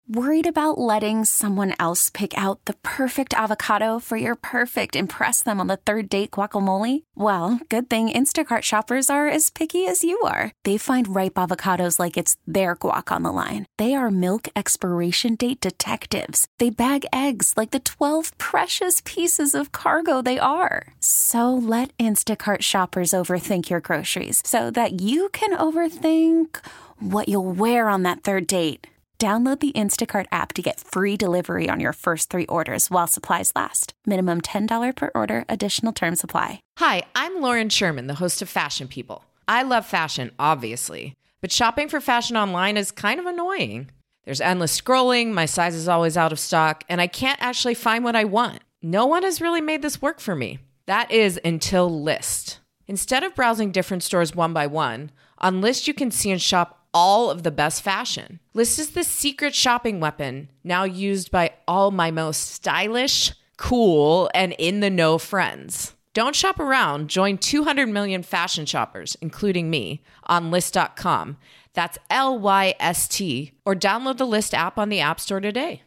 Worried about letting someone else pick out the perfect avocado for your perfect impress them on the third date guacamole? Well, good thing Instacart shoppers are as picky as you are. They find ripe avocados like it's their guac on the line. They are milk expiration date detectives. They bag eggs like the 12 precious pieces of cargo they are. So let Instacart shoppers overthink your groceries so that you can overthink what you'll wear on that third date. Download the Instacart app to get free delivery on your first 3 orders while supplies last. Minimum $10 per order. Additional terms apply. Hi, I'm Lauren Sherman, the host of Fashion People. I love fashion, obviously, but shopping for fashion online is kind of annoying. There's endless scrolling, my size is always out of stock, and I can't actually find what I want. No one has really made this work for me. That is until Lyst. Instead of browsing different stores one by one, on Lyst you can see and shop all of the best fashion. Lyst is the secret shopping weapon now used by all my most stylish, cool, and in-the-know friends. Don't shop around. Join 200 million fashion shoppers, including me, on Lyst.com. That's Lyst, or download the Lyst app on the App Store today.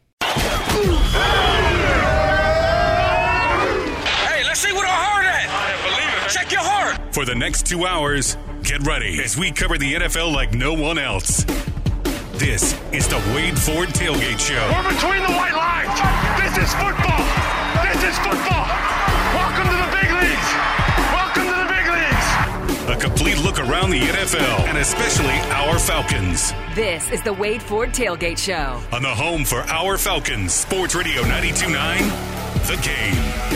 Hey, let's see what our heart at. Check your heart. For the next 2 hours, get ready as we cover the NFL like no one else. This is the Wade Ford Tailgate Show. We're between the white lines. This is football. This is football. Welcome to the big leagues. Welcome to the big leagues. A complete look around the NFL and especially our Falcons. This is the Wade Ford Tailgate Show. On the home for our Falcons, Sports Radio 92.9, The Game.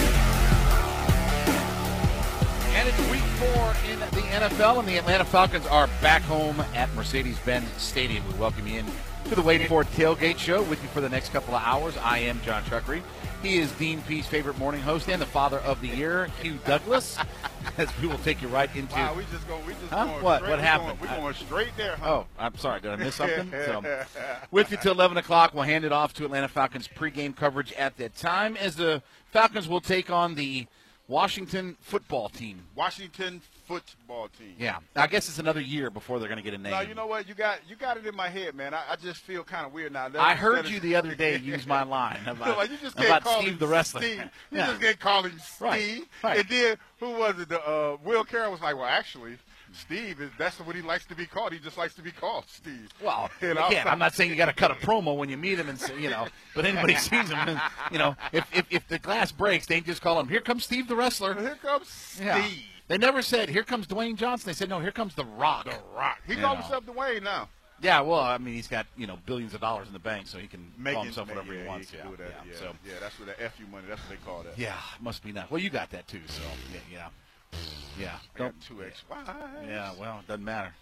And it's week 4 in the NFL, and the Atlanta Falcons are back home at Mercedes-Benz Stadium. We welcome you in to the Wade Ford Tailgate Show. With you for the next couple of hours, I am John Chuckery. He is Dean P's favorite morning host and the father of the year, Hugh Douglas, as we will take you right into... Wow, we just going what? Straight. What happened? We're going straight there, huh? Oh, I'm sorry. Did I miss something? With you till 11 o'clock. We'll hand it off to Atlanta Falcons pregame coverage at that time, as the Falcons will take on the Washington football team. Washington football team. Yeah. I guess it's another year before they're going to get a name. No, you know what? You got it in my head, man. I just feel kind of weird now. I heard you the other day use my line about, like you just can't call Steve him the wrestler. Steve. You just can't call him Steve. Right. And then, who was it? Will Carroll was like, well, actually, Steve, that's what he likes to be called. He just likes to be called Steve. Well, again, I'm not saying you got to cut a promo when you meet him, and say, but anybody sees him, and, if the glass breaks, they just call him, here comes Steve the wrestler. Here comes Steve. Yeah. They never said, here comes Dwayne Johnson. They said, no, here comes The Rock. The Rock. He calls himself Dwayne now. Yeah, well, I mean, he's got, billions of dollars in the bank, so he can call himself whatever he wants. He can do that. Yeah, that's what the FU money, that's what they call that. Yeah, must be nice. Well, you got that, too, so, yeah. I got 2 ex-wives. Yeah, well, it doesn't matter.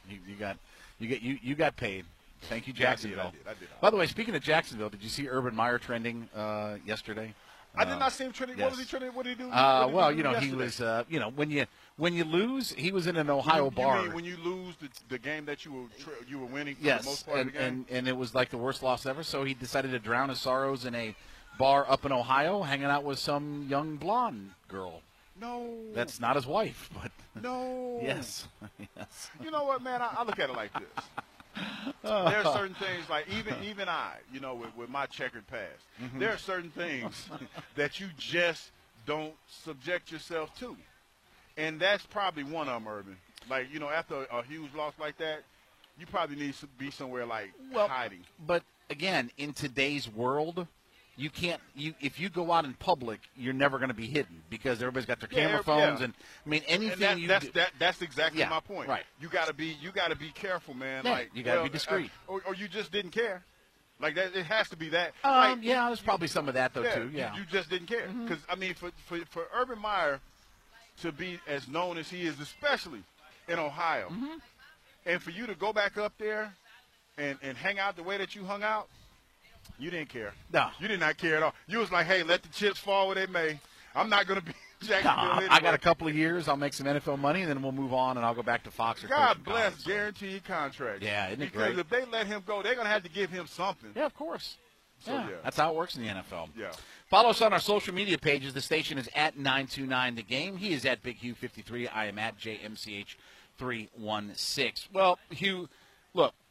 You got paid. Thank you, Jacksonville. I did. By the way, speaking of Jacksonville, did you see Urban Meyer trending yesterday? I did not see him trending. Yes. What was he trending? What did he do? He was, when you lose, he was in an Ohio bar. You mean when you lose the game that you were winning for the most part and, of the game? and it was like the worst loss ever, so he decided to drown his sorrows in a bar up in Ohio, hanging out with some young blonde girl. No. That's not his wife, but no. Yes. You know what, man? I look at it like this. There are certain things, like even I, with my checkered past, there are certain things that you just don't subject yourself to. And that's probably one of them, Urban. Like, after a huge loss like that, you probably need to be somewhere hiding. But, again, in today's world, you can't. If you go out in public, you're never going to be hidden because everybody's got their camera phones, and I mean anything. That's exactly my point. Right. You got to be careful, man. Yeah, you got to be discreet, or you just didn't care. Like that, it has to be that. There's probably some of that though too. Yeah, you just didn't care because I mean, for Urban Meyer to be as known as he is, especially in Ohio, and for you to go back up there and hang out the way that you hung out. You didn't care. No. You did not care at all. You was like, hey, let the chips fall where they may. I'm not going to be Jacksonville anyway. I got a couple of years. I'll make some NFL money, and then we'll move on, and I'll go back to Fox. Or God bless guaranteed contracts. Yeah, isn't it great? Because if they let him go, they're going to have to give him something. Yeah, of course. So, yeah. That's how it works in the NFL. Yeah. Follow us on our social media pages. The station is at 929 The Game. He is at Big Hugh 53. I am at JMCH 316. Well, Hugh, look,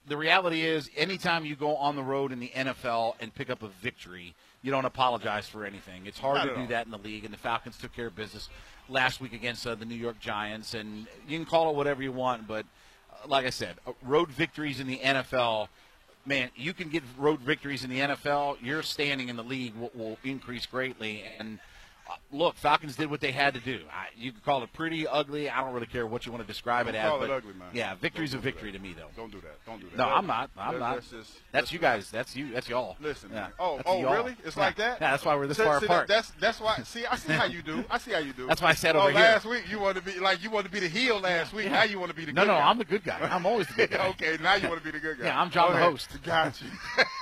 the reality is anytime you go on the road in the NFL and pick up a victory, you don't apologize for anything. It's hard to do that in the league, and the Falcons took care of business last week against the New York Giants. And you can call it whatever you want, but like I said, road victories in the NFL, man, you can get road victories in the NFL, your standing in the league will increase greatly. And look, Falcons did what they had to do. You can call it pretty, ugly. I don't really care what you want to describe it as. Call it ugly, man. Yeah, victory's a victory to me, though. Don't do that. Don't do that. No, I'm not. That's you guys. That's you. That's y'all. Listen, yeah. man. Oh, y'all. Really? It's like that? Yeah, that's why we're this far apart. That's why. See, I see how you do. That's why I said over here. Last week you wanted to be the heel last week. Now you want to be the good guy. No, I'm the good guy. I'm always the good guy. Okay, now you want to be the good guy. Yeah, I'm John the host. Got you.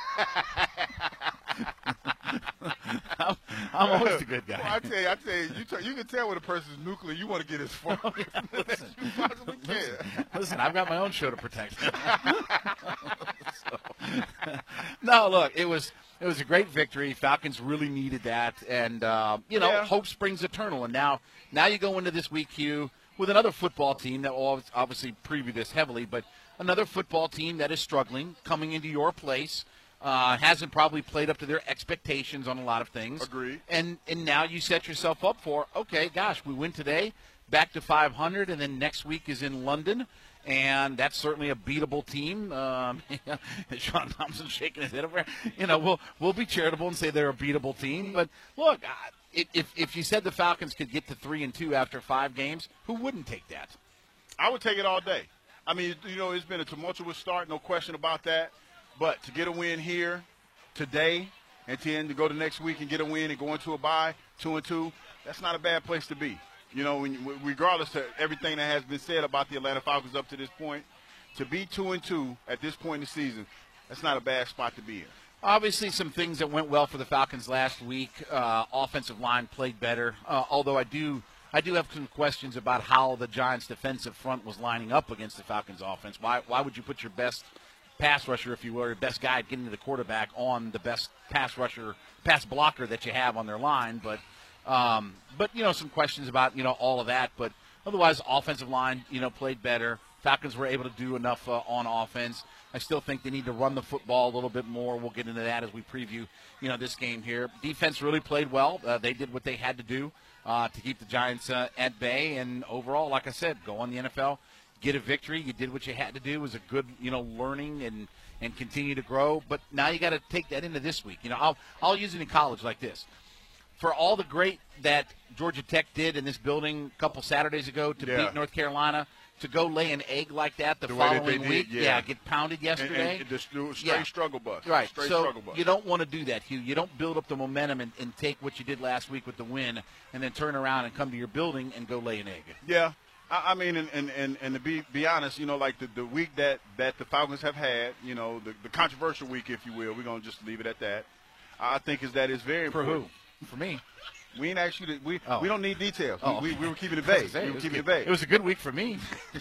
I'm always the good guy. Well, I tell you, you can tell when a person's nuclear. You want to get as far as you possibly can. Listen, I've got my own show to protect. No, look, it was a great victory. Falcons really needed that, and hope springs eternal. And now you go into this week, Hugh, with another football team that will obviously preview this heavily, but another football team that is struggling, coming into your place. Hasn't probably played up to their expectations on a lot of things. Agreed. And now you set yourself up for, okay, gosh, we win today, back to 500, and then next week is in London, and that's certainly a beatable team. Sean Thompson shaking his head over there. We'll be charitable and say they're a beatable team. But look, if you said the Falcons could get to 3-2 after 5 games, who wouldn't take that? I would take it all day. I mean, it's been a tumultuous start, no question about that. But to get a win here today and then to go to next week and get a win and go into a bye 2-2, that's not a bad place to be. Regardless of everything that has been said about the Atlanta Falcons up to this point, to be 2-2 at this point in the season, that's not a bad spot to be in. Obviously, some things that went well for the Falcons last week. Offensive line played better, although I do have some questions about how the Giants' defensive front was lining up against the Falcons' offense. Why would you put your best pass rusher, if you will, or best guy getting to the quarterback on the best pass blocker that you have on their line? But some questions about all of that. But otherwise, offensive line played better. Falcons were able to do enough on offense. I still think they need to run the football a little bit more. We'll get into that as we preview this game here. Defense really played well. They did what they had to do to keep the Giants at bay. And overall, like I said, go on the NFL. Get a victory. You did what you had to do. It was a good, learning and continue to grow. But now you got to take that into this week. I'll use it in college like this. For all the great that Georgia Tech did in this building a couple Saturdays ago to beat North Carolina, to go lay an egg like that the following week, get pounded yesterday. And straight struggle bus. Right. Struggle bus. You don't want to do that, Hugh. You don't build up the momentum and take what you did last week with the win and then turn around and come to your building and go lay an egg. Yeah. I mean, and to be honest, like the week that the Falcons have had, the controversial week, if you will, we're going to just leave it at that. I think is very important. For who? For me. We ain't actually we don't need details. We were keeping it vague. It was a good week for me.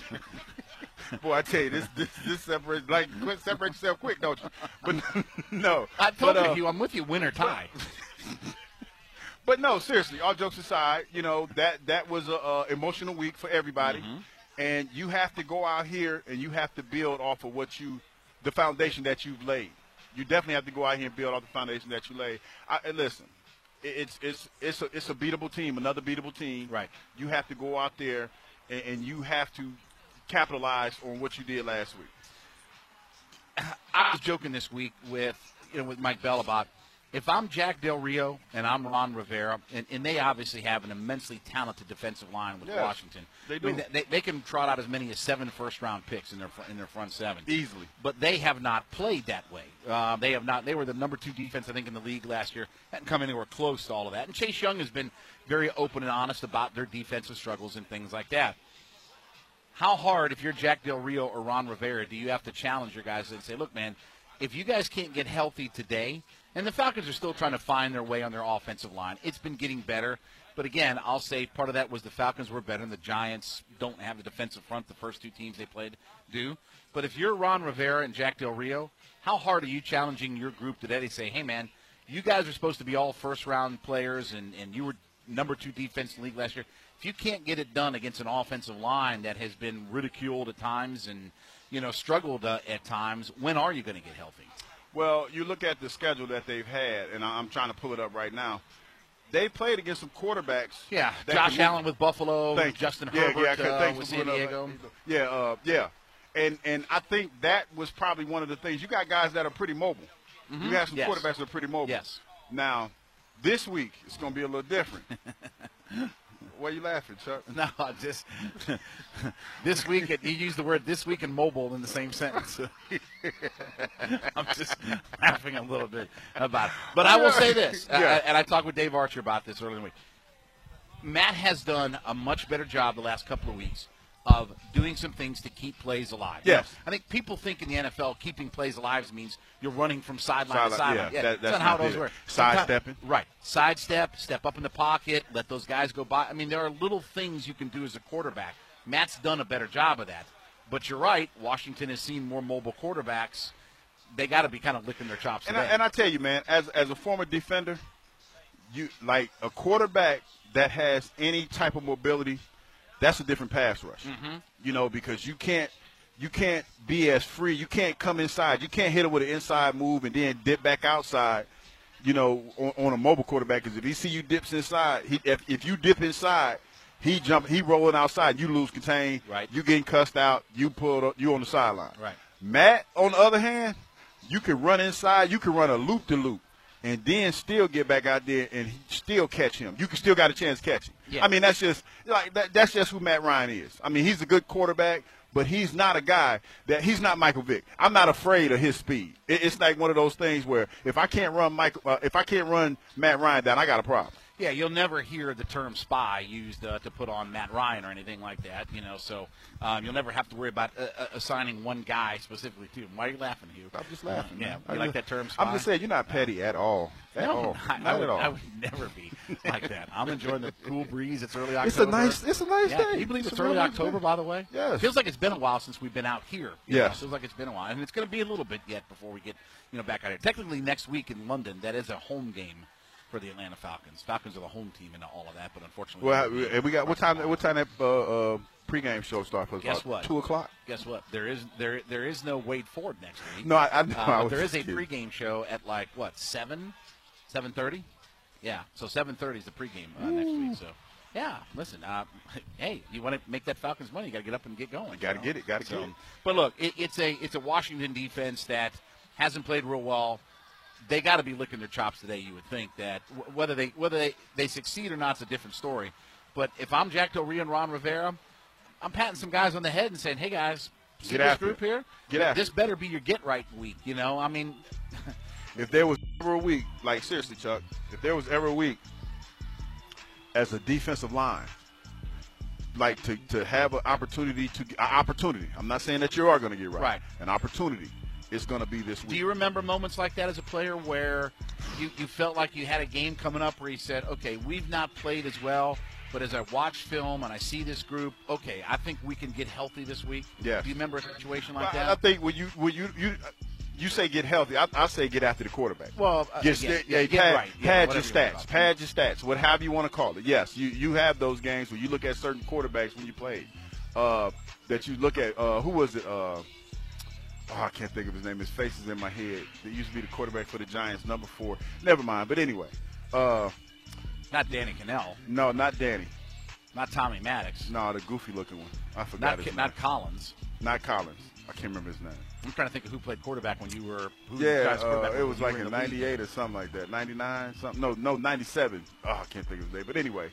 Boy, I tell you, this separates separate yourself quick, don't you? But no, I told you, Hugh, I'm with you, win or tie. But no, seriously, all jokes aside, that was a emotional week for everybody, and you have to go out here and you have to build off of the foundation that you've laid. You definitely have to go out here and build off the foundation that you laid. And listen, it's a beatable team, another beatable team. Right. You have to go out there and you have to capitalize on what you did last week. I was joking this week with Mike Bell about, if I'm Jack Del Rio and I'm Ron Rivera, and they obviously have an immensely talented defensive line with Washington. They do. I mean, they can trot out as many as 7 first-round picks in their front 7 easily. But they have not played that way. They have not. They were the number 2 defense, I think, in the league last year. Hadn't come anywhere close to all of that. And Chase Young has been very open and honest about their defensive struggles and things like that. How hard, if you're Jack Del Rio or Ron Rivera, do you have to challenge your guys and say, look, man, if you guys can't get healthy today, and the Falcons are still trying to find their way on their offensive line. It's been getting better. But, again, I'll say part of that was the Falcons were better and the Giants don't have the defensive front the first 2 teams they played do. But if you're Ron Rivera and Jack Del Rio, how hard are you challenging your group today to say, hey, man, you guys are supposed to be all first-round players and you were number 2 defense in the league last year. if you can't get it done against an offensive line that has been ridiculed at times and, struggled at times, when are you going to get healthy? Well, you look at the schedule that they've had, and I'm trying to pull it up right now. They played against some quarterbacks. Yeah, Josh Allen with Buffalo, Justin Herbert with San Diego. Yeah. And I think that was probably one of the things. You got guys that are pretty mobile. Mm-hmm. You got some quarterbacks that are pretty mobile. Yes. Now, this week, it's going to be a little different. Why are you laughing, Chuck? No, just this week. You used the word "this week" and "mobile" in the same sentence. I'm just laughing a little bit about it. But I will say this, and I talked with Dave Archer about this earlier in the week. Matt has done a much better job the last couple of weeks of doing some things to keep plays alive. Yes. I think people think in the NFL keeping plays alive means you're running from sideline to sideline. Yeah, that's not how those work. Sidestepping. Right. Sidestep, step up in the pocket, let those guys go by. I mean, there are little things you can do as a quarterback. Matt's done a better job of that. But you're right, Washington has seen more mobile quarterbacks. They got to be kind of licking their chops today. And I tell you, man, as a former defender, you like a quarterback that has any type of mobility, that's a different pass rush. Mm-hmm. Because you can't be as free. You can't come inside. You can't hit it with an inside move and then dip back outside, on a mobile quarterback. Because if he see you dips inside, if you dip inside, he rolling outside, you lose contain. Right. You getting cussed out, you on the sideline. Right. Matt, on the other hand, you can run inside, you can run a loop-to-loop, and then still get back out there and still catch him. You can still got a chance to catch him. Yeah. I mean, that's just that's just who Matt Ryan is. I mean, he's a good quarterback, but he's not a guy he's not Michael Vick. I'm not afraid of his speed. It's like one of those things where if I can't run Matt Ryan down, I got a problem. Yeah, you'll never hear the term spy used to put on Matt Ryan or anything like that, so you'll never have to worry about assigning one guy specifically to him. Why are you laughing, Hugh? I'm just laughing. Yeah, you like that term spy? I'm just saying you're not petty at all. At all. I would never be like that. I'm enjoying the cool breeze. It's early October. It's a nice day. Can you believe it's early October, by the way? Yes. It feels like it's been a while since we've been out here. Yes. It feels like it's been a while. And it's going to be a little bit yet before we get back out here. Technically, next week in London, that is a home game for the Atlanta Falcons. Falcons are the home team in all of that, but unfortunately, we got what time that pregame show starts? Guess what? 2:00. Guess what? There is no Wade Ford next week. No, I know. But there is a pregame show at 7:30. Yeah, so 7:30 is the pregame next week. So yeah, listen. Hey, you want to make that Falcons money? You got to get up and get going. You got to get it. Got to get it. But look, it's a Washington defense that hasn't played real well. They got to be licking their chops today. You would think that whether they succeed or not is a different story. But if I'm Jack Del Rio and Ron Rivera, I'm patting some guys on the head and saying, "Hey guys, see this group here? This better be your get right week." I mean, if there was ever a week, like seriously, Chuck, if there was ever a week as a defensive line, like to have an opportunity I'm not saying that you are going to get right. An opportunity. It's going to be this week. Do you remember moments like that as a player where you felt like you had a game coming up where you said, okay, we've not played as well, but as I watch film and I see this group, okay, I think we can get healthy this week? Yeah. Do you remember a situation like that? I think when you say get healthy, I say get after the quarterback. Well, pad your stats. Pad your stats. Whatever you want to call it. Yes, you have those games where you look at certain quarterbacks when you played. That you look at, who was it? I can't think of his name. His face is in my head. He used to be the quarterback for the Giants, number 4. Never mind. But anyway. Not Danny Cannell. No, not Danny. Not Tommy Maddox. No, the goofy-looking one. I forgot his name. Not Collins. Not Collins. I can't remember his name. I'm trying to think of who played quarterback when you were. It was like in '98 or something like that. '99, something. No, '97. I can't think of his name. But anyway,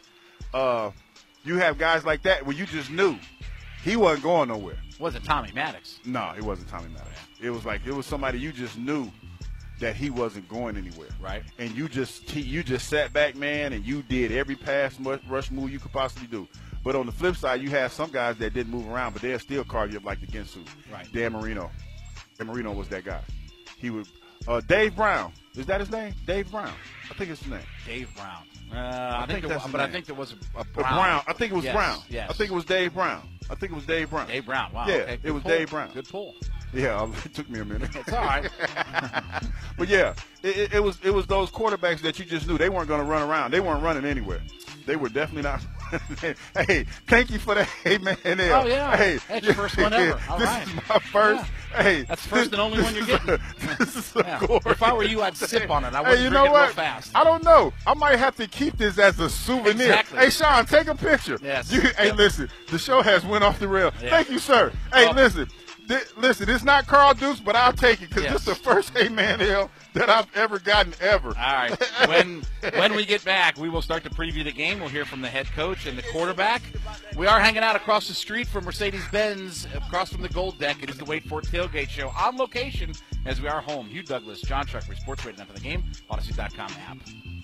you have guys like that where you just knew he wasn't going nowhere. Was it Tommy Maddox? No, it wasn't Tommy Maddox. It was somebody you just knew that he wasn't going anywhere. Right. And you just sat back, man, and you did every pass rush move you could possibly do. But on the flip side, you have some guys that didn't move around, but they'll still carve you up like the Ginsu. Right. Dan Marino. Dan Marino was that guy. He would. Dave Brown. Is that his name? Dave Brown. I think it's his name. Dave Brown. I think there was a Brown. Brown. I think it was Brown. Yes. I think it was Dave Brown. Dave Brown. Wow. Yeah, okay. it was Dave Brown. Good pull. Yeah, it took me a minute. It's all right. But yeah, it was those quarterbacks that you just knew they weren't going to run around. They weren't running anywhere. They were definitely not Hey, thank you for that. Hey, man. Oh, yeah. Hey, that's your first one ever. All this right. is my first. Yeah. Hey, that's the first and only one you're getting. This is a gorgeous. If I were you, I'd sip on it. I wouldn't hey, you drink know it what? real fast. I don't know. I might have to keep this as a souvenir. Exactly. Hey, Sean, take a picture. Yes. Hey, listen, the show has went off the rail. Yeah. Thank you, sir. Hey, listen. Listen, it's not Carl Dukes, but I'll take it because Yes. this is the first Hey Man L that I've ever gotten ever. All right. When we get back, we will start to preview the game. We'll hear from the head coach and the quarterback. We are hanging out across the street from Mercedes-Benz, across from the Gold Deck. It is the Wade Ford Tailgate Show on location as we are home. Hugh Douglas, John Truckery, Sports Radio Night for the Game, Odyssey.com app.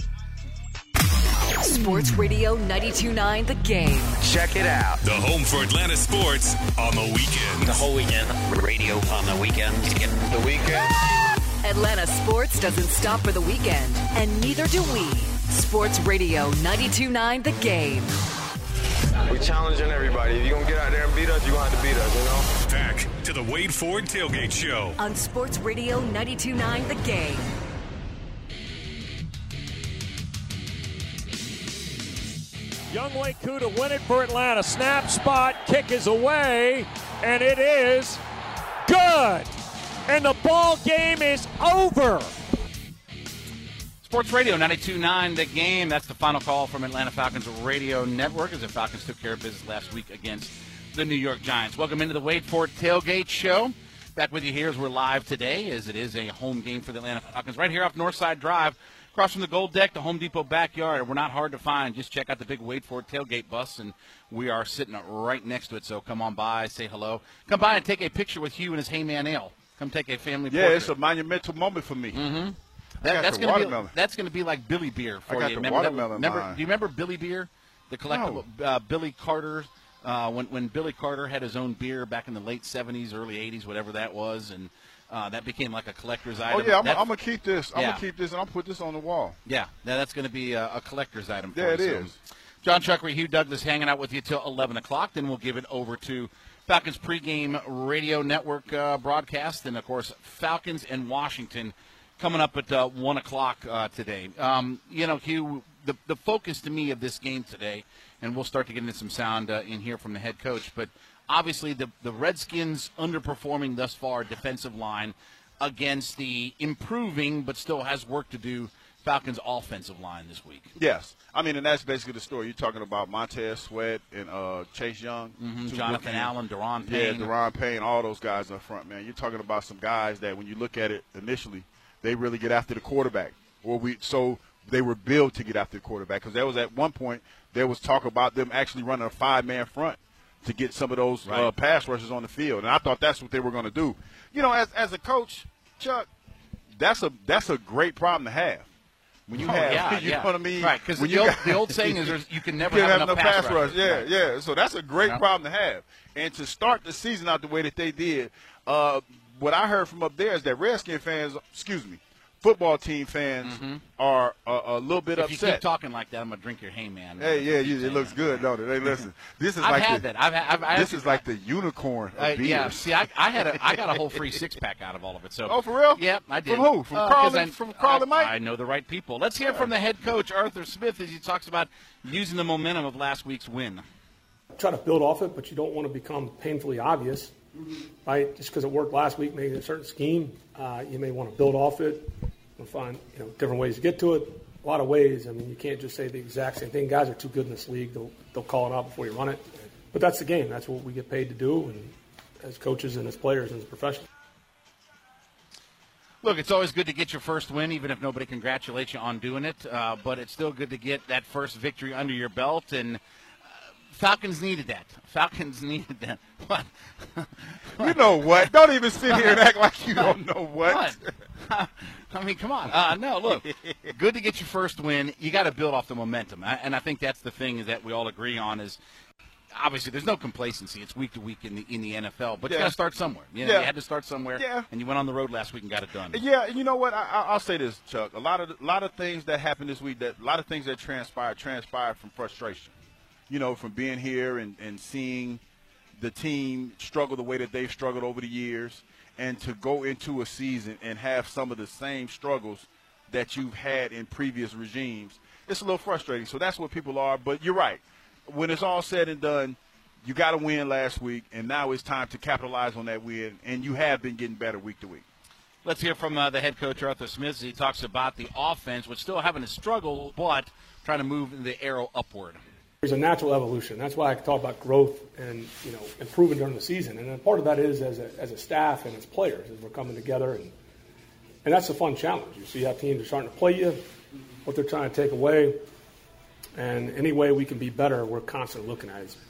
Sports Radio 92.9 The Game. Check it out. The home for Atlanta sports on the weekend. The whole weekend. Radio on the weekend. The weekend. Atlanta sports doesn't stop for the weekend, and neither do we. Sports Radio 92.9 The Game. We're challenging everybody. If you're going to get out there and beat us, you're going to have to beat us, you know? Back to the Wade Ford Tailgate Show. On Sports Radio 92.9 The Game. Younghoe Koo to win it for Atlanta. Snap, spot, kick is away, and it is good. And the ball game is over. Sports Radio 92.9 The Game. That's the final call from Atlanta Falcons Radio Network as the Falcons took care of business last week against the New York Giants. Welcome into the Wade Ford Tailgate Show. Back with you here as we're live today, as it is a home game for the Atlanta Falcons. Right here off Northside Drive, across from the Gold Deck, the Home Depot backyard. We're not hard to find. Just check out the big Wade Ford Tailgate bus, and we are sitting right next to it. So come on by, say hello. Come by and take a picture with Hugh and his Hey Man Ale. Come take a family portrait. Yeah, it's a monumental moment for me. Mm-hmm. That's going to be like Billy Beer for you. The watermelon. Do you remember Billy Beer, the collectible Billy Carter? When Billy Carter had his own beer back in the late 70s, early 80s, whatever that was, and that became like a collector's item. Oh, yeah, I'm going to keep this. I'm going to keep this, and I'll put this on the wall. Yeah, that's going to be a collector's item for you. Yeah, it is. John Chuckery, Hugh Douglas hanging out with you till 11 o'clock. Then we'll give it over to Falcons pregame radio network broadcast, and, of course, Falcons and Washington coming up at 1 o'clock today. Hugh, the focus to me of this game today, and we'll start to get into some sound in here from the head coach, but obviously the Redskins underperforming thus far defensive line against the improving but still has work to do Falcons offensive line this week. Yes. I mean, and that's basically the story. You're talking about Montez Sweat and Chase Young. Jonathan Allen, Daron Payne. Yeah, Daron Payne, all those guys up front, man. You're talking about some guys that when you look at it initially, they really get after the quarterback. So they were built to get after the quarterback because there was at one point there was talk about them actually running a 5-man front to get some of those pass rushers on the field. And I thought that's what they were going to do. You know, as a coach, Chuck, that's a great problem to have. When you have, you know what I mean? Right, because the old saying is you can never have enough pass rush. Yeah. So that's a great problem to have. And to start the season out the way that they did, what I heard from up there is that Redskin fans, football team fans are a little bit upset. If you keep talking like that, I'm gonna drink your Hey Man. Hey, it looks good, don't it? Hey, listen, this is this is like the unicorn of beers. Yeah, see, I got a whole free 6-pack out of all of it. So. Oh, for real? Yep, I did. From who? From Carl and Mike? I know the right people. Let's hear from the head coach, Arthur Smith, as he talks about using the momentum of last week's win. Try to build off it, but you don't want to become painfully obvious, right? Just because it worked last week, maybe a certain scheme, you may want to build off it and find different ways to get to it. A lot of ways. I mean, you can't just say the exact same thing. Guys are too good in this league; they'll call it out before you run it. But that's the game. That's what we get paid to do, and as coaches and as players and as professionals. Look, it's always good to get your first win, even if nobody congratulates you on doing it. But it's still good to get that first victory under your belt, and Falcons needed that. What? You know what? Don't even sit here and act like you don't know what. I mean, come on. No, look, good to get your first win. You got to build off the momentum, and I think that's the thing is that we all agree on is obviously there's no complacency. It's week to week in the NFL, but you got to start somewhere. You had to start somewhere, and you went on the road last week and got it done. Yeah, you know what? I'll say this, Chuck. A lot of things that happened this week, a lot of things that transpired from frustration. From being here and seeing the team struggle the way that they've struggled over the years, and to go into a season and have some of the same struggles that you've had in previous regimes, it's a little frustrating. So that's what people are. But you're right. when it's all said and done, you got to win last week, and now it's time to capitalize on that win, and you have been getting better week to week. Let's hear from the head coach, Arthur Smith, as he talks about the offense, which still having a struggle, but trying to move the arrow upward. There's a natural evolution. That's why I talk about growth and, improving during the season. And then part of that is as a staff and as players, as we're coming together. And that's a fun challenge. You see how teams are starting to play you, what they're trying to take away. And any way we can be better, we're constantly looking at it.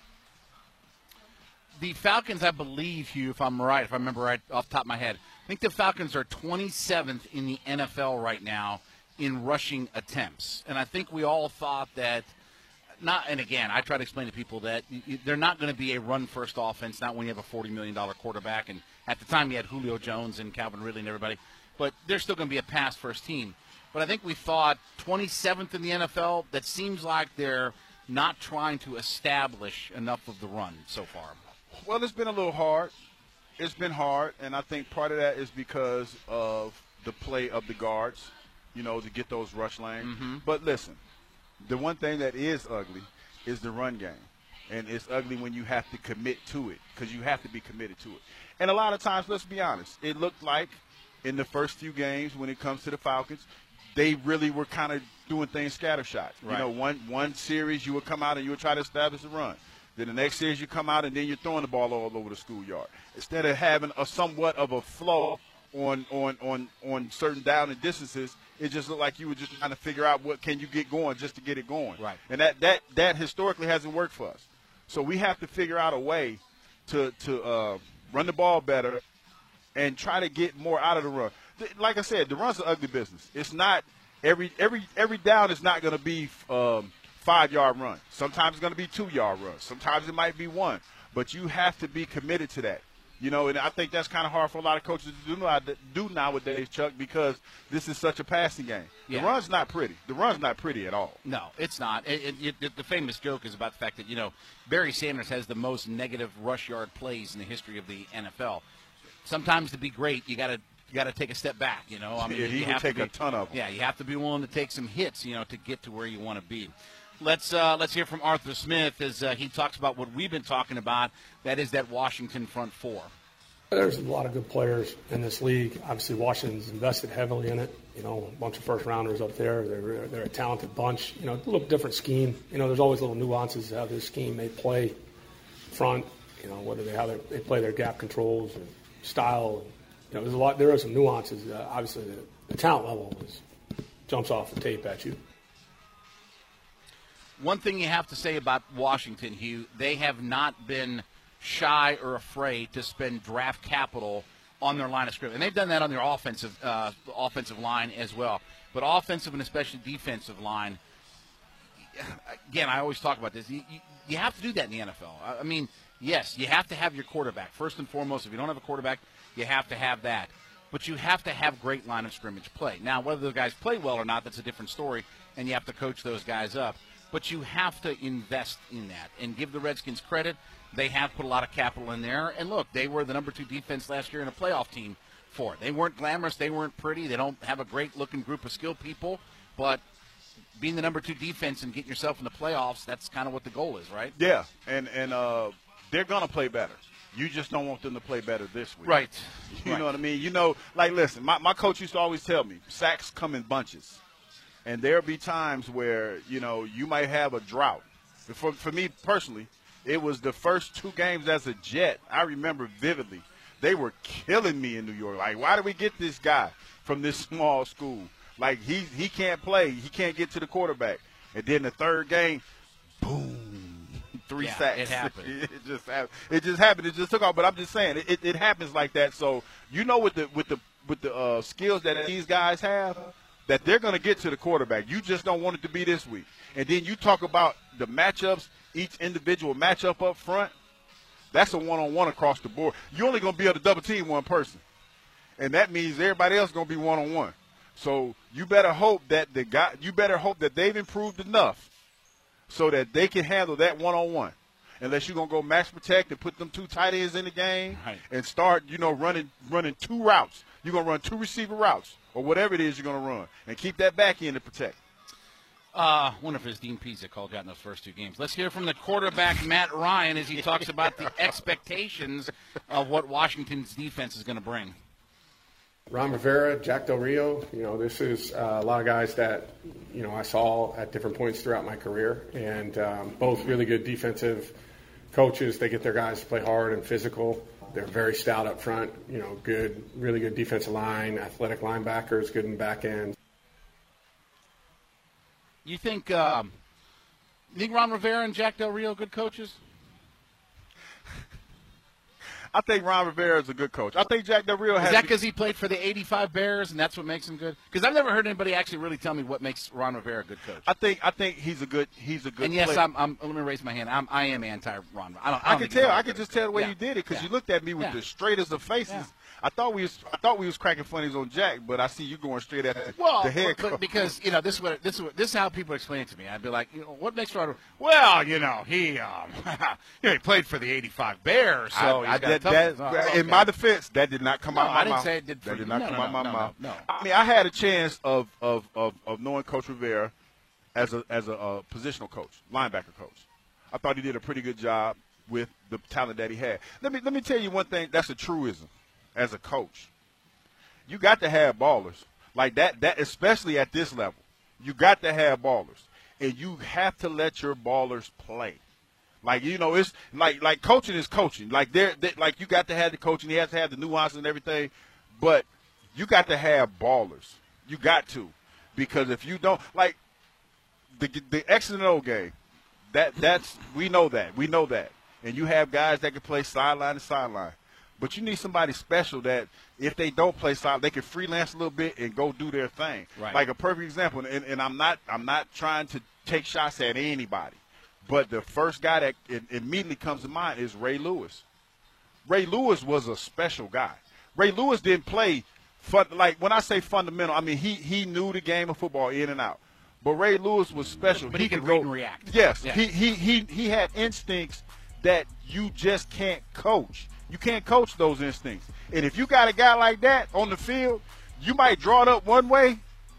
The Falcons, I believe, Hugh, if I remember right off the top of my head, I think the Falcons are 27th in the NFL right now in rushing attempts. And I think we all thought that and again, I try to explain to people that they're not going to be a run-first offense, not when you have a $40 million quarterback. And at the time, you had Julio Jones and Calvin Ridley and everybody. But they're still going to be a pass-first team. But I think we thought 27th in the NFL, that seems like they're not trying to establish enough of the run so far. Well, it's been a little hard. It's been hard, and I think part of that is because of the play of the guards, to get those rush lanes. Mm-hmm. But listen, the one thing that is ugly is the run game. And it's ugly when you have to commit to it, because you have to be committed to it. And a lot of times, let's be honest, it looked like in the first few games when it comes to the Falcons, they really were kind of doing things scattershot. Right. One series you would come out and you would try to establish the run. Then the next series you come out and then you're throwing the ball all over the schoolyard. Instead of having a somewhat of a flow on certain down and distances, it just looked like you were just trying to figure out what can you get going just to get it going. Right. And that historically hasn't worked for us. So we have to figure out a way to run the ball better and try to get more out of the run. Like I said, the run's an ugly business. It's not every down is not going to be 5-yard run. Sometimes it's going to be 2-yard run. Sometimes it might be 1. But you have to be committed to that. And I think that's kind of hard for a lot of coaches to do nowadays, Chuck, because this is such a passing game. Yeah. The run's not pretty. The run's not pretty at all. No, it's not. The famous joke is about the fact that, Barry Sanders has the most negative rush yard plays in the history of the NFL. Sometimes to be great, you got to take a step back, He can take a ton of them. Yeah, you have to be willing to take some hits, to get to where you want to be. Let's hear from Arthur Smith as he talks about what we've been talking about, that is that Washington front four. There's a lot of good players in this league. Obviously, Washington's invested heavily in it. A bunch of first-rounders up there. They're a talented bunch. A little different scheme. There's always little nuances how this scheme may play front, how they play their gap controls and style. There's a lot. There are some nuances. Obviously, the talent level jumps off the tape at you. One thing you have to say about Washington, Hugh, they have not been shy or afraid to spend draft capital on their line of scrimmage. And they've done that on their offensive line as well. But offensive and especially defensive line, again, I always talk about this. You have to do that in the NFL. I mean, yes, you have to have your quarterback. First and foremost, if you don't have a quarterback, you have to have that. But you have to have great line of scrimmage play. Now, whether those guys play well or not, that's a different story, and you have to coach those guys up. But you have to invest in that and give the Redskins credit. They have put a lot of capital in there. And, look, they were the number 2 defense last year in a playoff team for it. They weren't glamorous. They weren't pretty. They don't have a great-looking group of skilled people. But being the number 2 defense and getting yourself in the playoffs, that's kind of what the goal is, right? Yeah, and they're going to play better. You just don't want them to play better this week. Right. You know what I mean? Listen, my coach used to always tell me, sacks come in bunches. And there'll be times where, you might have a drought. For me personally, it was the first 2 games as a Jet. I remember vividly. They were killing me in New York. Like, why do we get this guy from this small school? Like, he can't play. He can't get to the quarterback. And then the third game, boom, 3 sacks. It happened. It just happened. It just took off. But I'm just saying, it happens like that. So, with the skills that these guys have, that they're going to get to the quarterback. You just don't want it to be this week. And then you talk about the matchups, each individual matchup up front. That's a one-on-one across the board. You're only going to be able to double-team one person. And that means everybody else is going to be one-on-one. So you better hope that they've improved enough so that they can handle that one-on-one. Unless you're going to go max protect and put them 2 tight ends in the game and start, running 2 routes. You're going to run 2 receiver routes or whatever it is you're going to run and keep that back end to protect. Wonder if it's Dean Pease that called out in those first 2 games. Let's hear from the quarterback, Matt Ryan, as he talks about the expectations of what Washington's defense is going to bring. Ron Rivera, Jack Del Rio, this is a lot of guys that, I saw at different points throughout my career, and both really good defensive coaches. They get their guys to play hard and physical. They're very stout up front, really good defensive line, athletic linebackers, good in back end. You think Ron Rivera and Jack Del Rio good coaches? I think Ron Rivera is a good coach. I think Jack Del Rio has. Is that because he played for the '85 Bears, and that's what makes him good? Because I've never heard anybody actually really tell me what makes Ron Rivera a good coach. I think he's a good. And yes, player. let me raise my hand. I am anti-Ron. I can tell. I can just tell the way you did it because you looked at me with the straightest of faces. Yeah. I thought we was cracking funnies on Jack, but I see you going straight at the head coach. But because this is how people explain it to me. I'd be like, what makes Ron? Well, he he played for the '85 Bears, so in my defense, that did not come out of my mouth. I didn't say it did. That did not come out of my mouth. No. I mean, I had a chance of knowing Coach Rivera as a positional coach, linebacker coach. I thought he did a pretty good job with the talent that he had. Let me tell you one thing that's a truism as a coach. You got to have ballers like that especially at this level. You got to have ballers, and you have to let your ballers play. Like, it's like coaching is coaching. Like like you got to have the coaching. He has to have the nuances and everything, but you got to have ballers. You got to, because if you don't, like the X and O game, that's we know that, and you have guys that can play sideline to sideline, but you need somebody special that if they don't play sideline, they can freelance a little bit and go do their thing. Right. Like a perfect example, and I'm not trying to take shots at anybody. But the first guy that immediately comes to mind is Ray Lewis. Ray Lewis was a special guy. Ray Lewis didn't play like when I say fundamental, I mean he knew the game of football in and out. But Ray Lewis was special. But he could read and react. Yes, yeah. He had instincts that you just can't coach. You can't coach those instincts. And if you got a guy like that on the field, you might draw it up one way,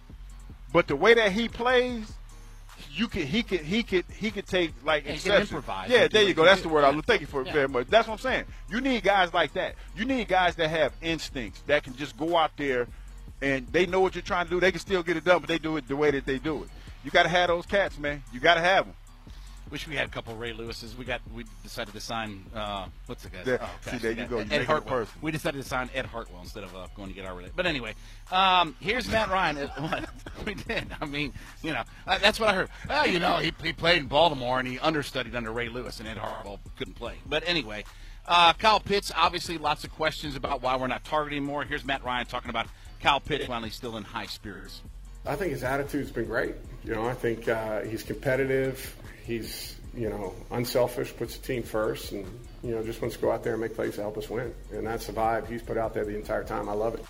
but the way that he plays, he could take like exception. He can improvise. Yeah, there you go. That's the word I was thinking for very much. That's what I'm saying. You need guys like that. You need guys that have instincts that can just go out there and they know what you're trying to do. They can still get it done, but they do it the way that they do it. You got to have those cats, man. You got to have them. Wish we had a couple of Ray Lewises. We decided to sign what's the guy's? There you go. Ed Hartwell. We decided to sign Ed Hartwell instead of going to get our related. But anyway, here's Matt Ryan. What we did. I mean, that's what I heard. Well, he played in Baltimore and he understudied under Ray Lewis, and Ed Hartwell couldn't play. But anyway, Kyle Pitts. Obviously, lots of questions about why we're not targeting more. Here's Matt Ryan talking about Kyle Pitts while he's still in high spirits. I think his attitude's been great. I think he's competitive. He's, unselfish, puts the team first, and, just wants to go out there and make plays to help us win. And that's the vibe he's put out there the entire time. I love it.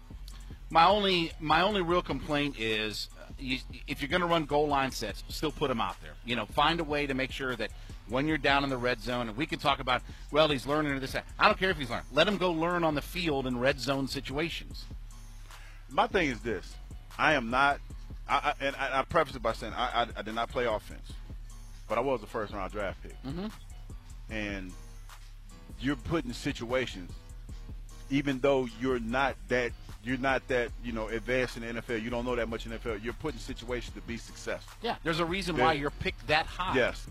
My only real complaint is if you're going to run goal line sets, still put him out there. Find a way to make sure that when you're down in the red zone, and we can talk about, well, he's learning or this. I don't care if he's learning. Let him go learn on the field in red zone situations. My thing is this. I am not and I preface it by saying I did not play offense. But I was the first-round draft pick. Mm-hmm. And you're put in situations, even though you're not that advanced in the NFL, you don't know that much in the NFL, you're put in situations to be successful. Yeah, there's a reason why you're picked that high. Yes,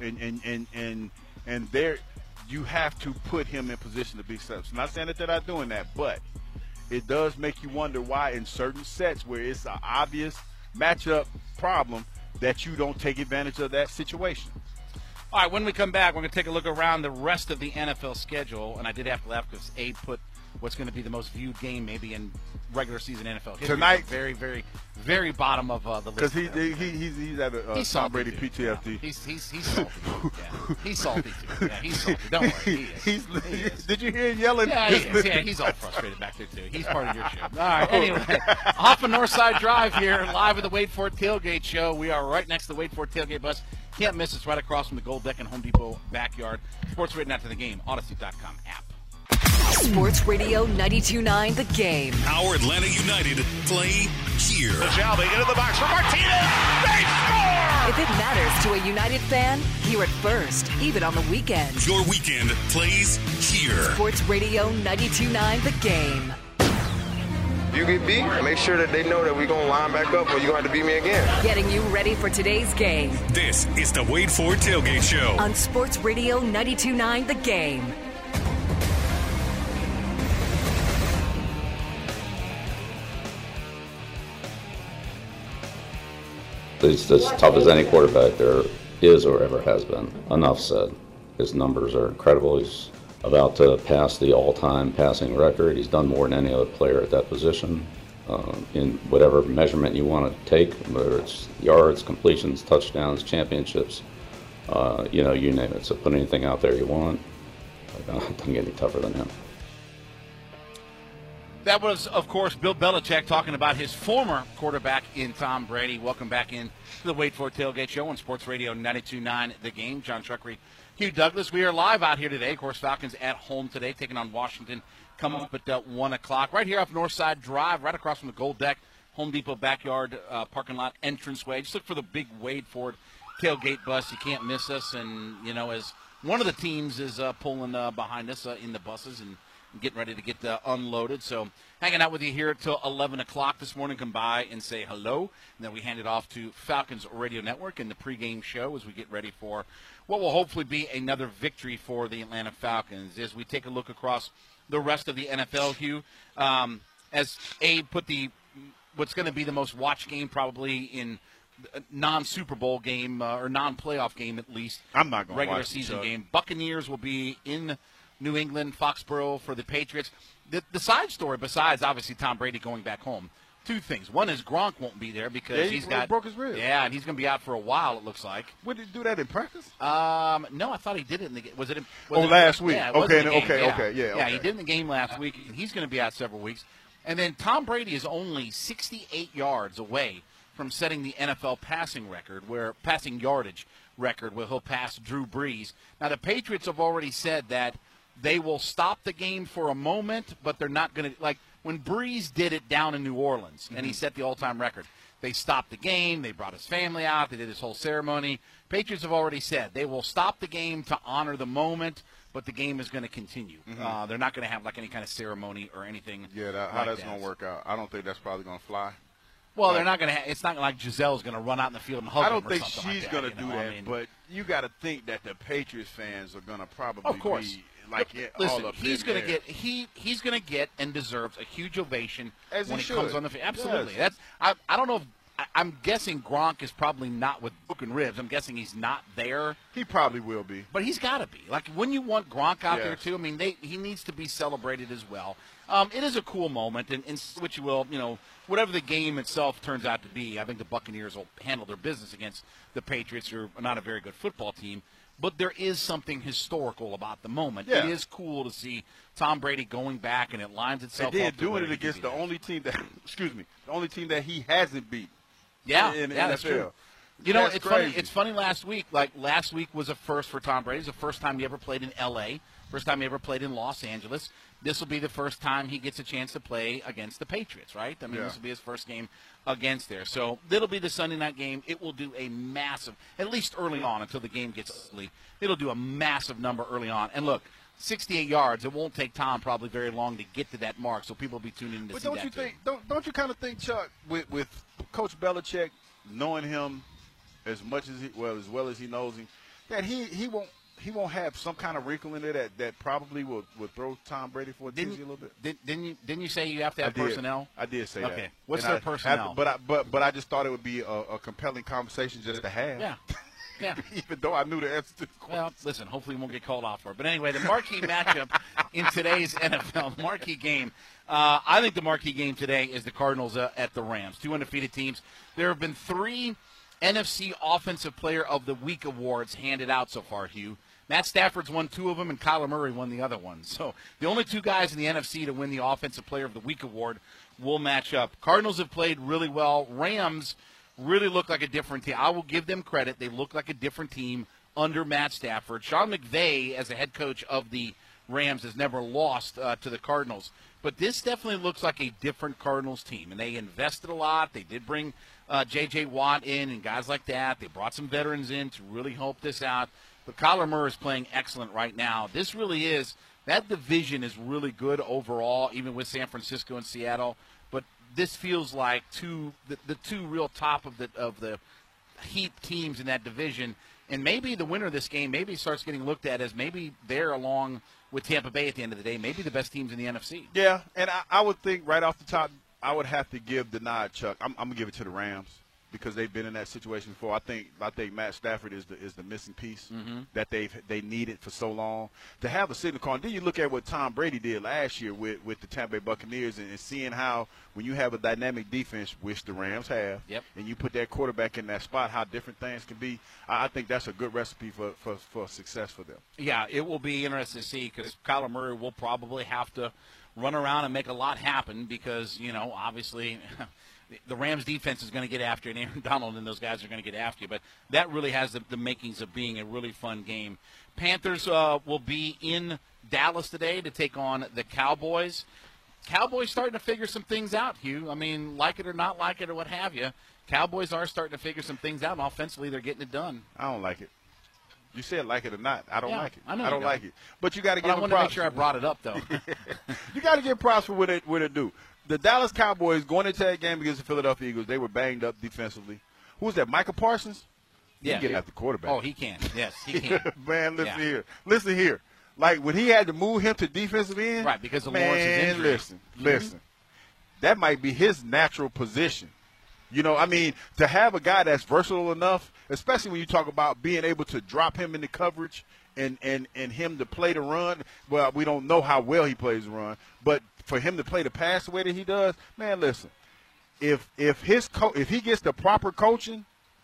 and there you have to put him in position to be successful. Not saying that they're not doing that, but it does make you wonder why in certain sets where it's an obvious matchup problem that you don't take advantage of that situation. All right, when we come back, we're going to take a look around the rest of the NFL schedule. And I did have to laugh because Abe put what's going to be the most viewed game maybe in regular season NFL history. Tonight. Very, very, very bottom of the list. Because he's at a Tom Brady PTSD. Yeah. He's salty. Yeah. He's salty, too. Yeah, he's salty. Don't worry. He is. Did you hear him yelling? Yeah, he is. Yeah, he's all frustrated back there, too. He's part of your show. All right, anyway. Off of Northside Drive here, live at the Wade Ford Tailgate Show. We are right next to the Wade Ford Tailgate bus. Can't miss us right across from the Gold Deck and Home Depot backyard. Sports written after the game, Odyssey.com app. Sports Radio 92.9 The Game. Our Atlanta United play here. Jalbe into the box for Martinez. They score! If it matters to a United fan, hear it first, even on the weekends. Your weekend plays here. Sports Radio 92.9 The Game. If you get beat, make sure that they know that we're going to line back up or you're going to have to beat me again. Getting you ready for today's game. This is the Wade Ford Tailgate Show. On Sports Radio 92.9 The Game. He's as tough as any quarterback there is or ever has been. Enough said. His numbers are incredible. He's about to pass the all-time passing record. He's done more than any other player at that position in whatever measurement you want to take, whether it's yards, completions, touchdowns, championships, you name it. So put anything out there you want. It doesn't get any tougher than him. That was, of course, Bill Belichick talking about his former quarterback in Tom Brady. Welcome back in to the Wade Ford Tailgate Show on Sports Radio 92.9 The Game. John Truckery, Hugh Douglas. We are live out here today. Of course, Falcons at home today, taking on Washington. Come up at 1 o'clock. Right here off Northside Drive, right across from the Gold Deck, Home Depot backyard parking lot entranceway. Just look for the big Wade Ford tailgate bus. You can't miss us. And, as one of the teams is pulling behind us in the buses and getting ready to get unloaded. So hanging out with you here till 11 o'clock this morning. Come by and say hello. And then we hand it off to Falcons Radio Network and the pregame show as we get ready for what will hopefully be another victory for the Atlanta Falcons. As we take a look across the rest of the NFL, Hugh, as Abe put what's going to be the most watched game probably in non-Super Bowl game or non-playoff game at least. I'm not going to regular season game. Buccaneers will be in New England, Foxborough for the Patriots. The side story, besides obviously Tom Brady going back home, two things. One is Gronk won't be there because he broke his rib. Yeah, and he's going to be out for a while, it looks like. When did he do that in practice? No, I thought he did it in the game. Was it last week? Yeah, Okay. He did in the game last week, and he's going to be out several weeks. And then Tom Brady is only 68 yards away from setting the NFL passing yardage record where he'll pass Drew Brees. Now, the Patriots have already said that they will stop the game for a moment, but they're not going to, like when Brees did it down in New Orleans and he set the all-time record. They stopped the game. They brought his family out. They did his whole ceremony. Patriots have already said they will stop the game to honor the moment, but the game is going to continue. They're not going to have like any kind of ceremony or anything. Yeah, how that's going to work out. I don't think that's probably going to fly. Well, they're not going to. It's not like Gisele's going to run out in the field and hug him. I don't think she's going to do that. But you got to think that the Patriots fans are going to probably be like listen, all up he's going to get he's going to get and deserves a huge ovation as when he comes on the field. Absolutely. Yes. I don't know if I'm guessing Gronk is probably not with broken ribs. I'm guessing he's not there. He probably will be. But he's got to be. Like, when you want Gronk out there, too, I mean, he needs to be celebrated as well. It is a cool moment, and which you will, whatever the game itself turns out to be, I think the Buccaneers will handle their business against the Patriots, who are not a very good football team. But there is something historical about the moment. Yeah. It is cool to see Tom Brady going back, and it lines itself up. And then doing it against the only team that he hasn't beat. Yeah, that's true. It's crazy. funny. It's funny. Last week was a first for Tom Brady. It's the first time he ever played in L.A. First time he ever played in Los Angeles. This will be the first time he gets a chance to play against the Patriots, right? I mean, This will be his first game against there. So it'll be the Sunday night game. It will do a massive, at least early on until the game gets ugly, it'll do a massive number early on. And look, 68 yards, it won't take Tom probably very long to get to that mark, so people will be tuning in to see that. Don't you kind of think, Chuck, with Coach Belichick, knowing him as well as he knows him, that he won't have some kind of wrinkle in there that probably will throw Tom Brady for a tizzy a little bit? Didn't you say you have to have personnel? I did say that. Okay. What's their personnel? But I just thought it would be a compelling conversation just to have. Yeah. Yeah. Even though I knew the answer to the question. Well, listen, hopefully we won't get called off for it. But anyway, the marquee matchup in today's NFL, the marquee game, I think the marquee game today is the Cardinals at the Rams. Two undefeated teams. There have been 3 NFC Offensive Player of the Week awards handed out so far, Hugh. Matt Stafford's won 2 of them, and Kyler Murray won the other one. So the only 2 guys in the NFC to win the Offensive Player of the Week award will match up. Cardinals have played really well. Rams really look like a different team. I will give them credit. They look like a different team under Matt Stafford. Sean McVay, as the head coach of the Rams, has never lost to the Cardinals. But this definitely looks like a different Cardinals team, and they invested a lot. They did bring J.J. Watt in and guys like that. They brought some veterans in to really help this out. But Kyler Murray is playing excellent right now. This really is – that division is really good overall, even with San Francisco and Seattle. But this feels like the two real top of the Heat teams in that division. And maybe the winner of this game maybe starts getting looked at as maybe they're along with Tampa Bay at the end of the day, maybe the best teams in the NFC. Yeah, and I would think right off the top, I would have to give the nod, Chuck. I'm going to give it to the Rams because they've been in that situation before. I think Matt Stafford is the missing piece that they needed for so long. To have a signal call, and then you look at what Tom Brady did last year with the Tampa Bay Buccaneers and seeing how when you have a dynamic defense, which the Rams have, and you put that quarterback in that spot, how different things can be. I think that's a good recipe for success for them. Yeah, it will be interesting to see because Kyler Murray will probably have to run around and make a lot happen because, obviously – the Rams defense is going to get after you, and Aaron Donald and those guys are going to get after you. But that really has the makings of being a really fun game. Panthers will be in Dallas today to take on the Cowboys. Cowboys starting to figure some things out, Hugh. I mean, like it or not like it or what have you, Cowboys are starting to figure some things out, and offensively they're getting it done. I don't like it. You said like it or not. I don't like it. I know I don't like it. But you got to give them props. I want to make sure I brought it up, though. You got to give props for what it do. The Dallas Cowboys going into that game against the Philadelphia Eagles, they were banged up defensively. Who was that, Micah Parsons? He can get after the quarterback. Oh, he can. Yes, he can. Man, listen here. Like, when he had to move him to defensive end. Right, because of Lawrence's injury. Listen. That might be his natural position. To have a guy that's versatile enough, especially when you talk about being able to drop him into coverage and him to play the run. Well, we don't know how well he plays the run, but for him to play the pass the way that he does, man, listen. If he gets the proper coaching,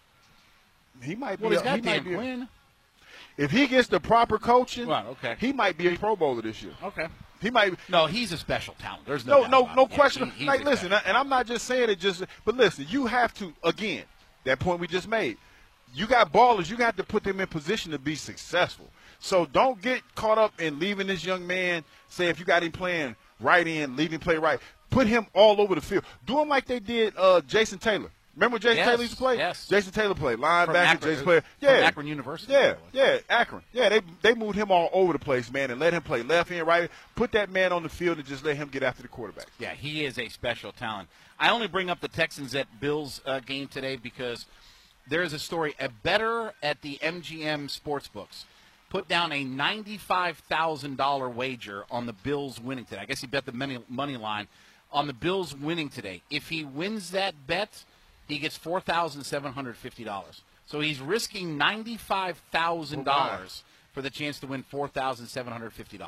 he might be. Well, he's got Dan Quinn. If he gets the proper coaching, right, okay, he might be a Pro Bowler this year. Okay. He might. No, he's a special talent. There's no question. Yeah, like, listen, and I'm not just saying it but listen, you have to, again, that point we just made. You got ballers. You got to put them in position to be successful. So don't get caught up in leaving this young man. Say if you got him playing right in, leave him play right. Put him all over the field. Do him like they did Jason Taylor. Remember Jason Taylor used to play? Yes. Jason Taylor played linebacker. Jason played. Yeah. From Akron University. Yeah, Akron. Yeah, they moved him all over the place, man, and let him play left and right. Put that man on the field and just let him get after the quarterback. Yeah, he is a special talent. I only bring up the Texans at Bills game today because there is a story. A bettor at the MGM Sportsbooks put down a $95,000 wager on the Bills winning today. I guess he bet the money line on the Bills winning today. If he wins that bet, he gets $4,750. So he's risking $95,000 for the chance to win $4,750.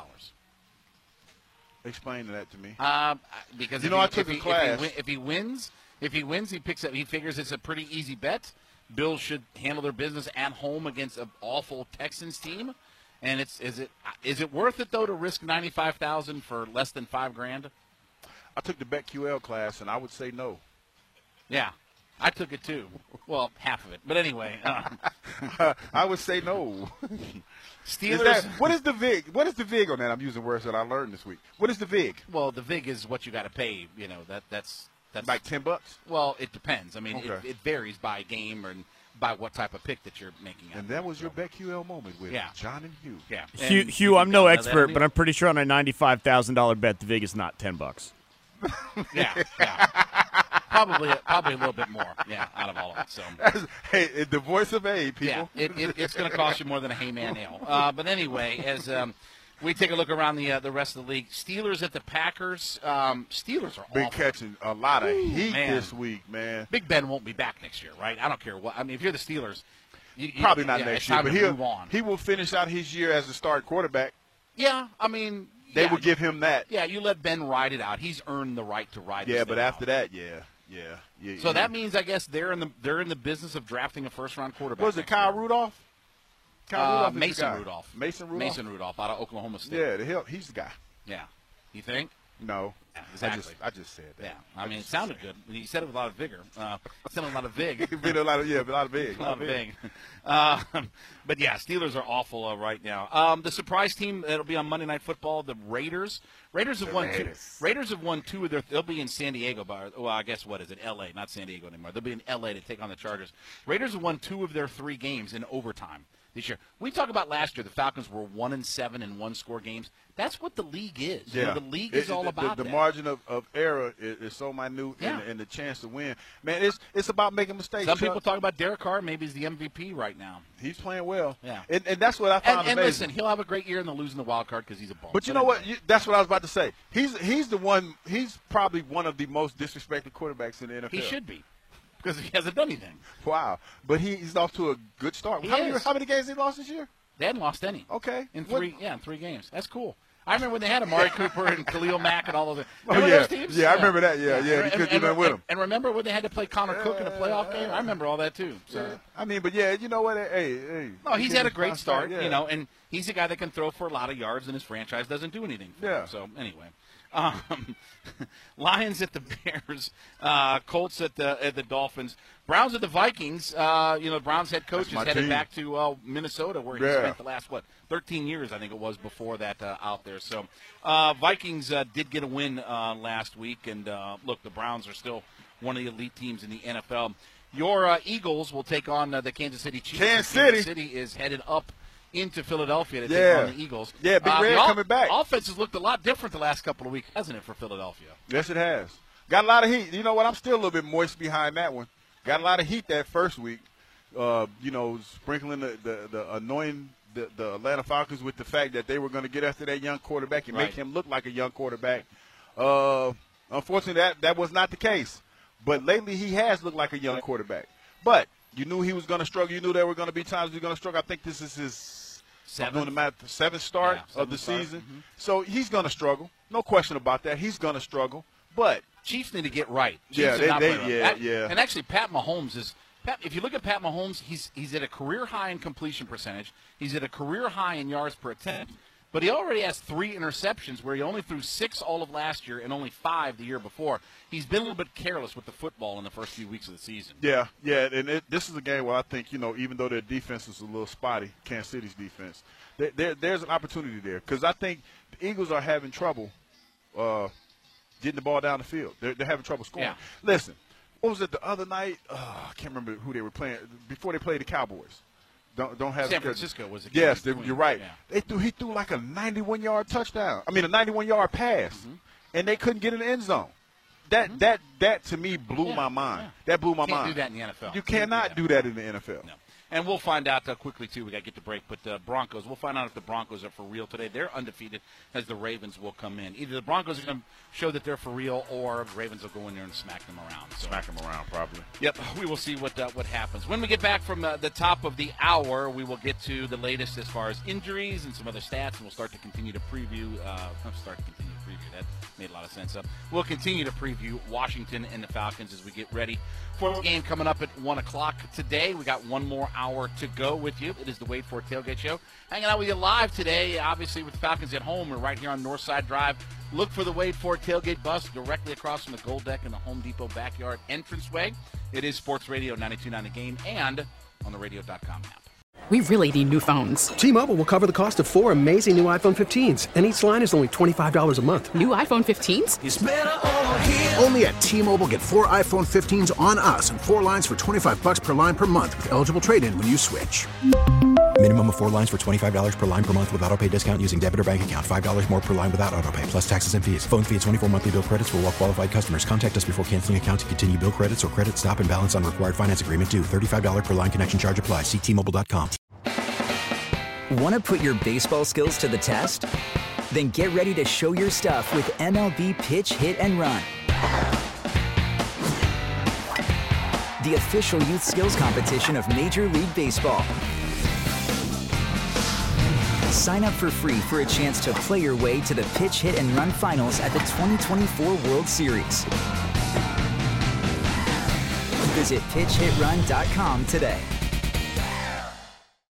Explain that to me. Because I took a class. If he wins, he picks up. He figures it's a pretty easy bet. Bills should handle their business at home against an awful Texans team. And is it worth it though to risk $95,000 for less than $5,000? I took the BetQL class, and I would say no. Yeah, I took it too. Well, half of it, but anyway, I would say no. Steelers. What is the VIG? What is the VIG on that? I'm using words that I learned this week. What is the VIG? Well, the VIG is what you got to pay. That's like $10. Well, it depends. I mean, okay. it varies by game and by what type of pick that you're making. And that was your BetQL moment with John and Hugh. Yeah, Hugh, I'm no expert, but I'm pretty sure on a $95,000 bet, the VIG is not $10. Yeah. Probably a little bit more, out of all of it. So, hey, the voice of A, people. Yeah, it's going to cost you more than a Hayman ale. But anyway, as we take a look around the rest of the league, Steelers at the Packers. Steelers are been catching a lot of heat this week, man. Big Ben won't be back next year, right? I don't care what. I mean, if you're the Steelers, probably not next year, but move on. He will finish out his year as a start quarterback. Yeah, I mean. They will give him that. Yeah, you let Ben ride it out. He's earned the right to ride. Yeah, but after that, So that means, I guess, they're in the business of drafting a first-round quarterback. Was it Kyle Rudolph? Mason Rudolph. Mason Rudolph out of Oklahoma State. Yeah, he's the guy. Yeah. You think? No. Exactly. I just said that. Yeah, I mean, it sounded good. He said it with a lot of vigor. It sounded a lot of vig. a lot of vig. A lot of vig. But yeah, Steelers are awful right now. The surprise team that'll be on Monday Night Football, the Raiders. Raiders have won two of their. They'll be in San Diego. Well, I guess what is it? L.A. Not San Diego anymore. They'll be in L.A. to take on the Chargers. Raiders have won 2 of their 3 games in overtime this year. We talked about last year. The Falcons were 1-7 in one-score games. That's what the league is. Yeah. You know, the league is all about the that. margin of error is so minute, and the chance to win. Man, it's about making mistakes. Some people talk about Derek Carr. Maybe he's the MVP right now. He's playing well. Yeah, and that's what I found amazing. And listen, he'll have a great year in the losing the wild card because he's a bum. But you know what? That's what I was about to say. He's the one. He's probably one of the most disrespected quarterbacks in the NFL. He should be. Because he hasn't done anything. Wow. But he's off to a good start. How many games they lost this year? They hadn't lost any. Okay. In 3 games. That's cool. I remember when they had Amari Cooper and Khalil Mack and all those. Those teams? Yeah, I remember that. Yeah. You couldn't do nothing with them. And remember when they had to play Connor Cook in a playoff game? I remember all that too. So I mean, but yeah, you know what? Hey. No, he's had a great start, you know, and he's a guy that can throw for a lot of yards, and his franchise doesn't do anything for him. So anyway. Lions at the Bears, Colts at the Dolphins, Browns at the Vikings. Browns head coach is headed back to Minnesota, where he spent the last 13 years, I think it was, before that out there. So Vikings did get a win last week, and look, the Browns are still one of the elite teams in the NFL. Your Eagles will take on the Kansas City Chiefs. Kansas City is headed up into Philadelphia to take on the Eagles. Yeah, Big Red coming back. Offense has looked a lot different the last couple of weeks, hasn't it, for Philadelphia? Yes, it has. Got a lot of heat. You know what? I'm still a little bit moist behind that one. Got a lot of heat that first week. Sprinkling the annoying the Atlanta Falcons with the fact that they were going to get after that young quarterback and make him look like a young quarterback. Unfortunately, that was not the case. But lately, he has looked like a young quarterback. But you knew he was going to struggle. You knew there were going to be times he was going to struggle. I think this is his seventh start of the season. Mm-hmm. So he's going to struggle. No question about that. He's going to struggle. But Chiefs need to get right. And actually, Pat Mahomes is – if you look at Pat Mahomes, he's at a career high in completion percentage. He's at a career high in yards per attempt. But he already has 3 interceptions where he only threw 6 all of last year and only 5 the year before. He's been a little bit careless with the football in the first few weeks of the season. Yeah, and this is a game where I think, even though their defense is a little spotty, Kansas City's defense, there's an opportunity there. Because I think the Eagles are having trouble getting the ball down the field. They're having trouble scoring. Yeah. Listen, what was it the other night? I can't remember who they were playing before they played the Cowboys. Don't have San Francisco was a game. Yes, you're right. Yeah. He threw like a 91-yard touchdown. I mean, a 91-yard pass, and they couldn't get in the end zone. That to me blew my mind. Yeah. That blew my mind. You can't do that in the NFL. You cannot do that in the NFL. No. And we'll find out quickly, too. We got to get to break. But Broncos, we'll find out if the Broncos are for real today. They're undefeated as the Ravens will come in. Either the Broncos are going to show that they're for real or the Ravens will go in there and smack them around. Smack them around, probably. Yep, we will see what happens. When we get back from the top of the hour, we will get to the latest as far as injuries and some other stats, and we'll start to continue to preview. That made a lot of sense. We'll continue to preview Washington and the Falcons as we get ready for the game coming up at 1 o'clock today. We got one more hour to go with you. It is the Wade Ford Tailgate Show. Hanging out with you live today, obviously with the Falcons at home. We're right here on Northside Drive. Look for the Wade Ford Tailgate bus directly across from the Gold Deck in the Home Depot backyard entranceway. It is Sports Radio 92.9 The Game and on the radio.com app. We really need new phones. T-Mobile will cover the cost of 4 amazing new iPhone 15s, and each line is only $25 a month. New iPhone 15s? It's better over here. Only at T-Mobile, get 4 iPhone 15s on us and 4 lines for $25 per line per month with eligible trade-in when you switch. Minimum of 4 lines for $25 per line per month with autopay discount using debit or bank account. $5 more per line without autopay, plus taxes and fees. Phone fee at 24 monthly bill credits for well-qualified customers. Contact us before canceling account to continue bill credits or credit stop and balance on required finance agreement due. $35 per line connection charge applies. See T-Mobile.com. Want to put your baseball skills to the test? Then get ready to show your stuff with MLB Pitch, Hit, and Run. The official youth skills competition of Major League Baseball. Sign up for free for a chance to play your way to the Pitch, Hit, and Run finals at the 2024 World Series. Visit PitchHitRun.com today.